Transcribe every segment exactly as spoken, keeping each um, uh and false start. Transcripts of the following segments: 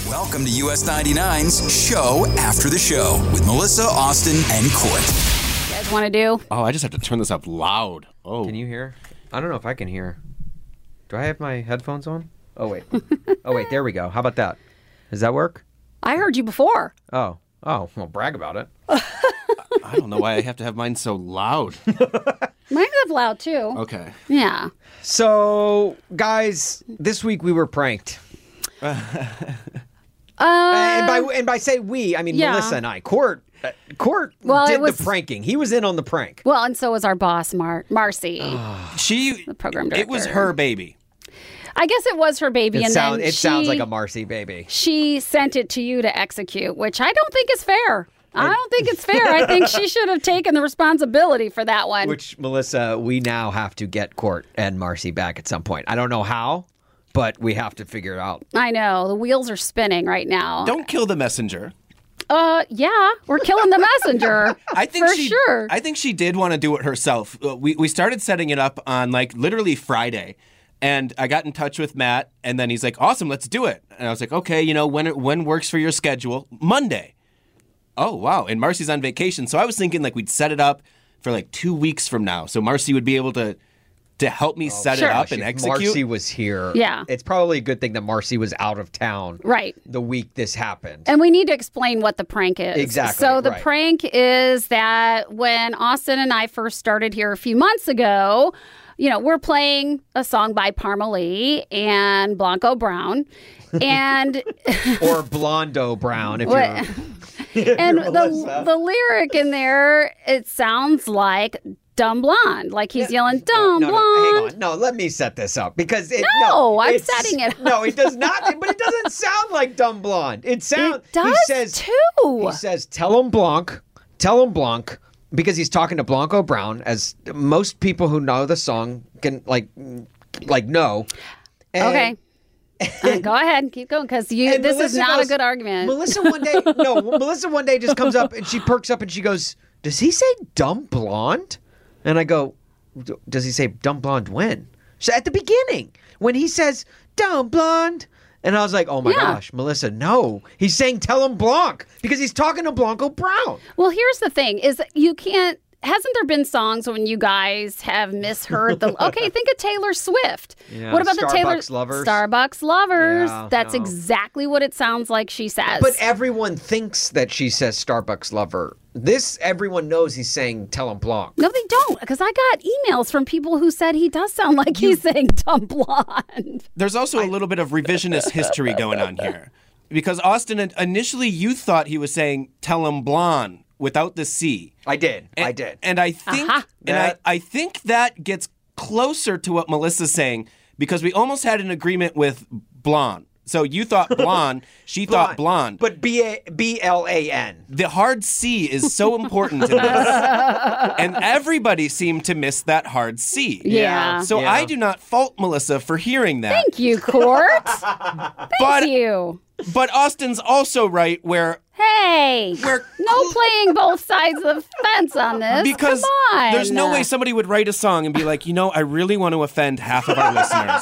Welcome to U S ninety-nine's Show After the Show with Melissa, Austin, and Court. You guys want to do? Oh, I just have to turn this up loud. Oh. Can you hear? I don't know if I can hear. Do I have my headphones on? Oh, wait. Oh, wait. There we go. How about that? Does that work? I heard you before. Oh. Oh, well, brag about it. I don't know why I have to have mine so loud. Mine's up loud, too. Okay. Yeah. So, guys, this week we were pranked. Uh, and by and by say we, I mean yeah. Melissa and I. Court, uh, Court Well, did it was- the pranking. He was in on the prank. Well, and so was our boss, Mar- Marcy. She, The program it was director. her baby. I guess it was her baby, It, and sound, then it she, sounds like a Marcy baby. she sent it to you to execute, which I don't think is fair. I don't think it's fair. I think she should have taken the responsibility for that one. Which, Melissa, we now have to get Court and Marcy back at some point. I don't know how, but we have to figure it out. I know. The wheels are spinning right now. Don't kill the messenger. Uh, yeah. We're killing the messenger. I think for she, sure. I think she did want to do it herself. Uh, We we started setting it up on like literally Friday, and I got in touch with Matt, and then he's like, "Awesome, let's do it." And I was like, "Okay, you know when it, when works for your schedule? Monday." Oh wow! And Marcy's on vacation, so I was thinking like we'd set it up for like two weeks from now, so Marcy would be able to to help me set sure. it up and If execute. Marcy was here. Yeah. It's probably a good thing that Marcy was out of town Right. the week this happened. And we need to explain what the prank is. Exactly, So the right. prank is that when Austin and I first started here a few months ago, you know, we're playing a song by Parmalee and Blanco Brown. And Or Blondo Brown, if What- you're... and the the lyric in there, it sounds like Dumb Blonde. Like he's yelling, Dumb no, no, Blonde. hang on. No, let me set this up because it, No, I'm it's- setting it up. No, it does not. But it doesn't sound like Dumb Blonde. It sounds. It does he says, too. He says, "Tell him Blanc, tell him Blanc," because he's talking to Blanco Brown, as most people who know the song can like, like know. And- Okay. Uh, go ahead, keep going, because you. and This is Melissa not goes- a good argument. Melissa one day, no, Melissa one day just comes up and she perks up and she goes, "Does he say dumb blonde?" And I go, "Does he say dumb blonde when?" So at the beginning, when he says dumb blonde. And I was like, oh my Yeah. gosh, Melissa, no. He's saying tell him Blanc because he's talking to Blanco Brown. Well, here's the thing: is you can't. Hasn't there been songs when you guys have misheard the? Okay, think of Taylor Swift. Yeah, what about the Taylor Starbucks Lovers. Starbucks Lovers. Yeah, That's no. exactly what it sounds like she says. But everyone thinks that she says Starbucks lover. This, everyone knows he's saying tell him Blanc. no, they don't, because I got emails from people who said he does sound like he's saying dumb blonde. There's also a little bit of revisionist history going on here. Because Austin, initially you thought he was saying tell him blonde without the C. I did. And, I did. And I think Uh-huh. and I, That- I think that gets closer to what Melissa's saying because we almost had an agreement with blonde. So you thought blonde, she thought blonde. But B A B L A N. The hard C is so important in this. And everybody seemed to miss that hard C. Yeah. So Yeah. I do not fault Melissa for hearing that. Thank you, Court. Thank but you. but Austin's also right where Hey, We're- no playing both sides of the fence on this. because Come on. there's no way somebody would write a song and be like, you know, I really want to offend half of our listeners.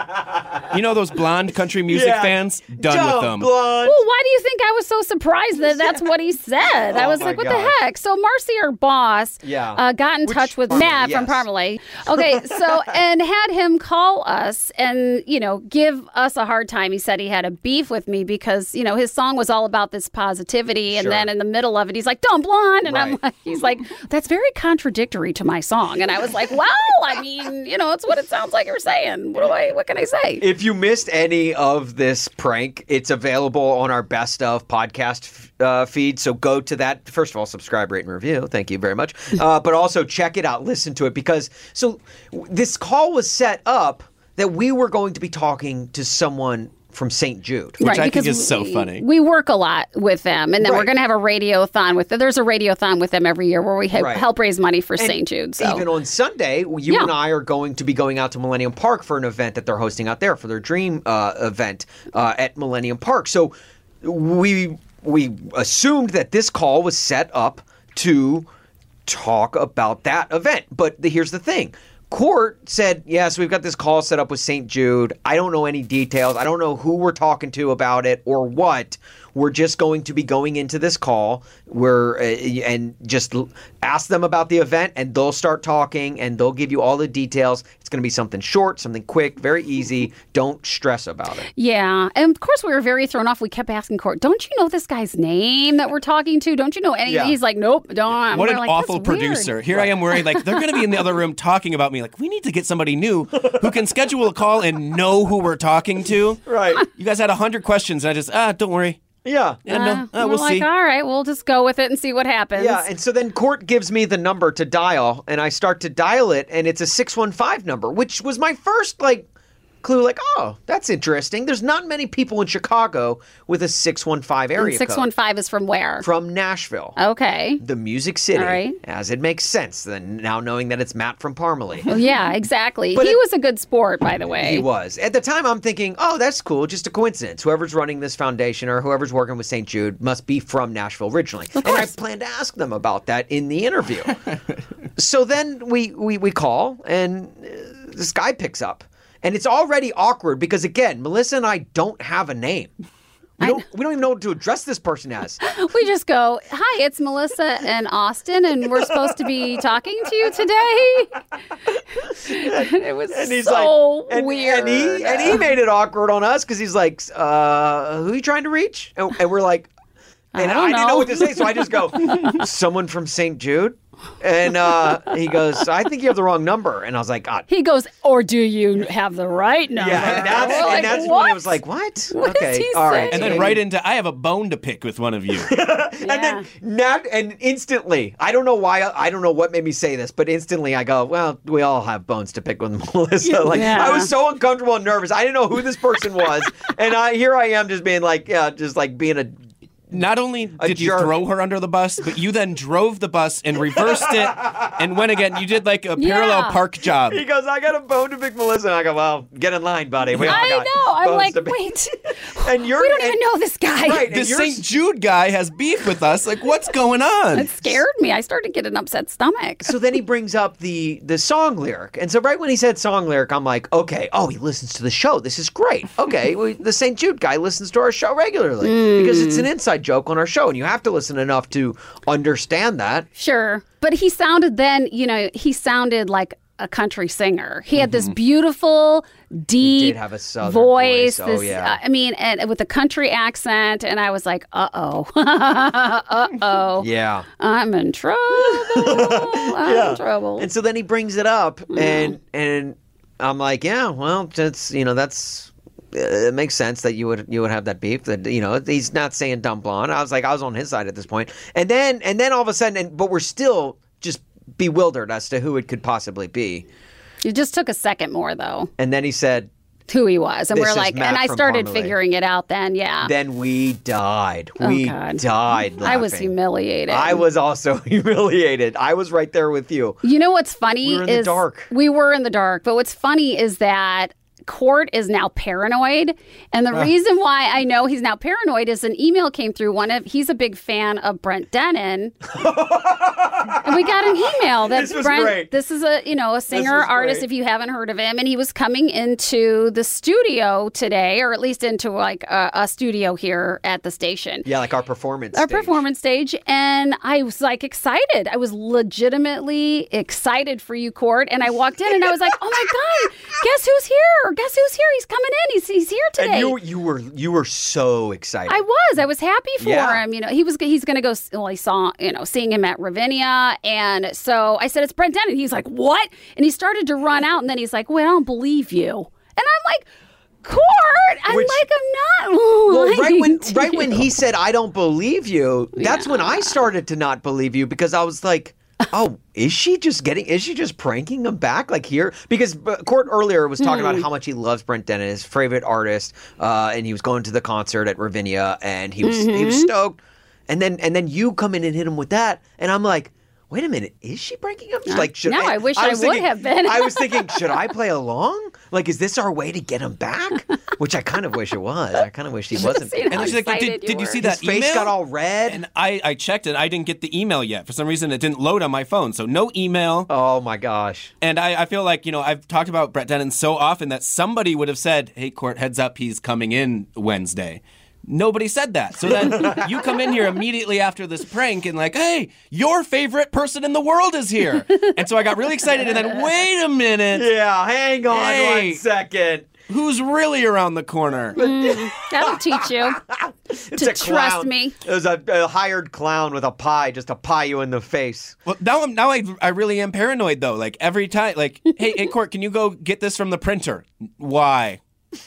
You know those blonde country music Yeah. fans? Done Dumb with them. blonde. Well, why do you think I was so surprised that that's what he said? I Oh was my like, what gosh. the heck? So Marcy, our boss, Yeah. uh, got in Which- touch with Parmalee, Matt from yes. Parmalee. Okay, so, and had him call us and, you know, give us a hard time. He said he had a beef with me because, you know, his song was all about this positivity. And Sure. then in the middle of it, he's like, dumb blonde. And I'm Right. like, he's like, that's very contradictory to my song. And I was like, well, I mean, you know, it's what it sounds like you're saying. What do I, what can I say? If you missed any of this prank, it's available on our Best of podcast uh, feed. So go to that. First of all, subscribe, rate, and review. Thank you very much. Uh, but also check it out. Listen to it because so w- this call was set up that we were going to be talking to someone from Saint Jude. Which I think because is so we- funny. We work a lot with them, and then we're Right. going to have a radiothon with them. There's a radiothon with them every year where we ha- Right. help raise money for And Saint Jude. So even on Sunday, you Yeah. and I are going to be going out to Millennium Park for an event that they're hosting out there for their dream uh, event uh, at Millennium Park. So we we assumed that this call was set up to talk about that event. But the, here's the thing. Court said, yes, we've got this call set up with Saint Jude. I don't know any details. I don't know who we're talking to about it or what. We're just going to be going into this call We're, uh, and just l- ask them about the event, and they'll start talking, and they'll give you all the details. It's going to be something short, something quick, very easy. Don't stress about it. Yeah. And of course, we were very thrown off. We kept asking Court, don't you know this guy's name that we're talking to? Don't you know anything? Yeah. He's like, nope, don't. What We're an like, awful "That's weird." producer. Here I am worried, like, they're going to be in the other room talking about me. Like, we need to get somebody new who can schedule a call and know who we're talking to. Right. You guys had a hundred questions, and I just, ah, don't worry. Yeah. Yeah, Uh, no, uh, we're we'll like, see. all right, we'll just go with it and see what happens. Yeah, and so then Court gives me the number to dial, and I start to dial it, and it's a six one five number, which was my first, like, clue, like, oh, that's interesting. There's not many people in Chicago with a six one five area six code. one five is from where? From Nashville. Okay. The Music City, All right. as it makes sense then now knowing that it's Matt from Parmalee. Well, yeah, exactly. But he it- was a good sport, by the way. He was. At the time, I'm thinking, oh, that's cool. Just a coincidence. Whoever's running this foundation or whoever's working with Saint Jude must be from Nashville originally. And I planned to ask them about that in the interview. So then we, we, we call, and uh, this guy picks up. And it's already awkward because, again, Melissa and I don't have a name. We don't, we don't even know what to address this person as. We just go, hi, it's Melissa and Austin, and we're supposed to be talking to you today. It was And he's so like, and, weird. And he, and he made it awkward on us because he's like, uh, who are you trying to reach? And, and we're like, and I I, don't didn't know know. what to say, so I just go, someone from Saint Jude? And uh, he goes, I think you have the wrong number. And I was like, God. He goes, or do you have the right number? Yeah, and that's, We're like, and that's when what? I was like, what? What is okay, he all right. saying? And then right into, I have a bone to pick with one of you. And then Nat, and instantly, I don't know why, I don't know what made me say this, but instantly I go, well, we all have bones to pick with Melissa. Like, Yeah. I was so uncomfortable and nervous. I didn't know who this person was. And I here I am just being like, yeah, just like being a Not only did you jerk. throw her under the bus, but you then drove the bus and reversed it and went again. You did like a parallel Yeah. park job. He goes, I got a bone to pick Melissa. And I go, well, get in line, buddy. We all I got know. I'm bones like, to pick." wait. And you're, We don't and- even know this guy. Right. The and you're- Saint Jude guy has beef with us. Like, what's going on? It scared me. I started getting an upset stomach. So then he brings up the the song lyric. And so right when he said song lyric, I'm like, okay, oh, he listens to the show. This is great. Okay, well, the Saint Jude guy listens to our show regularly because it's an inside joke on our show. And you have to listen enough to understand that. Sure. But he sounded then, you know, he sounded like a country singer. He had this beautiful, deep did have a southern voice. voice. Oh, this, yeah. uh, I mean, and with a country accent. And I was like, uh oh. uh oh. Yeah. I'm in trouble. I'm in trouble. And so then he brings it up, and and I'm like, yeah, well, that's you know, that's uh, it makes sense that you would you would have that beef. That you know, he's not saying dumb blonde. I was like, I was on his side at this point, and then and then all of a sudden, and, but we're still just bewildered as to who it could possibly be. It just took a second more, though, And then he said, who he was. And This we're is like, Matt and I from started Parmalee. figuring it out then. Yeah. then we died. Oh, we God. died. Laughing. I was humiliated. I was also humiliated. I was right there with you. You know what's funny We were in the is dark. we were in the dark, but what's funny is that Court is now paranoid, and the reason why I know he's now paranoid is an email came through. One of he's a big fan of Brent Dennen, and we got an email that This was Brent. great. This is a you know a singer was artist great. if you haven't heard of him, and he was coming into the studio today, or at least into like a, a studio here at the station. Yeah, like our performance. Our stage. performance stage, and I was like excited. I was legitimately excited for you, Court. And I walked in, and I was like, "Oh my god, guess who's here? Guess who's here? He's coming in. He's he's here today." And you you were you were so excited. I was. I was happy for Yeah. him. You know, he was. He's going to go. Well, he saw. You know, seeing him at Ravinia, and so I said, "It's Brent Dennen." He's like, "What?" And he started to run out, and then he's like, "Well, I don't believe you." And I'm like, "Court, I'm Which- like, I'm not." Well, right lying when to right when you." he said I don't believe you, that's when I Yeah. started to not believe you because I was like, oh, is she just getting? Is she just pranking him back like here? Because uh, Court earlier was talking Hmm. about how much he loves Brent Dennen, his favorite artist, uh, and he was going to the concert at Ravinia, and he was he Mm-hmm. was stoked. And then and then you come in and hit him with that, and I'm like, wait a minute, is she breaking up? Like, should no, I wish I was would thinking- have been. I was thinking, should I play along? Like, is this our way to get him back? Which I kind of wish it was. I kind of wish he wasn't. seen how And she's like, excited did, did you were. see that His face email? got all red. And I, I checked it. I didn't get the email yet. For some reason, it didn't load on my phone. So no email. Oh my gosh. And I, I feel like, you know, I've talked about Brett Dennen so often that somebody would have said, hey, Court, heads up, he's coming in Wednesday. Nobody said that. So then you come in here immediately after this prank and like, hey, your favorite person in the world is here. And so I got really excited and then, wait a minute. Yeah, hang on Hey. one second. Who's really around the corner? That'll teach you It's to a trust clown. me. It was a, a hired clown with a pie just to pie you in the face. Well, now I'm now I, I really am paranoid though. Like every time, like, hey, hey, Court, can you go get this from the printer? Why?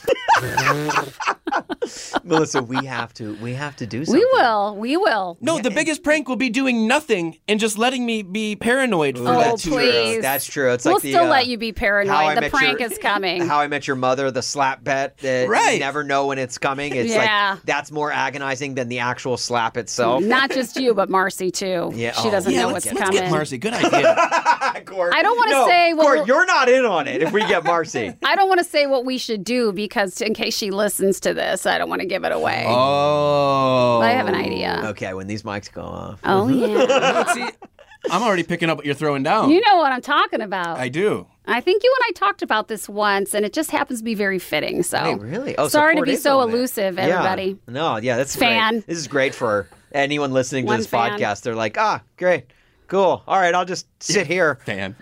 Melissa, we have to we have to do something. We will. We will. No, the biggest prank will be doing nothing and just letting me be paranoid for Oh, that two please. years. That's true. It's We'll like the, still uh, let you be How I paranoid. The Met prank Your- is coming. How I Met Your Mother, the slap bet that Right. you never know when it's coming. It's Yeah. like that's more agonizing than the actual slap itself. Not just you, but Marcy too. Yeah, She oh, doesn't yeah, know let's, what's let's coming. get Marcy. Good idea. Court. I don't wanna No, say, well, Court, we're- you're not in on it if we get Marcy. I don't want to say what we should do because in case she listens to this, I don't want to give it away. Oh. I have an idea. Okay, when these mics go off. Oh yeah. See, I'm already picking up what you're throwing down. You know what I'm talking about. I do. I think you and I talked about this once, and it just happens to be very fitting. So, Wait, really? Oh, so sorry to Court be is so on it. elusive, Yeah. everybody. No, yeah, that's Fan. great. This is great for anyone listening to One this fan. podcast. They're like, ah, great, cool. All right, I'll just sit here. Fan.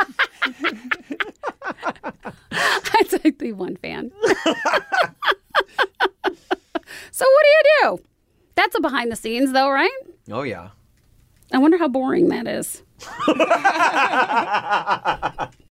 I take the one fan. So, what do you do? That's a behind the scenes, though, right? Oh yeah. I wonder how boring that is.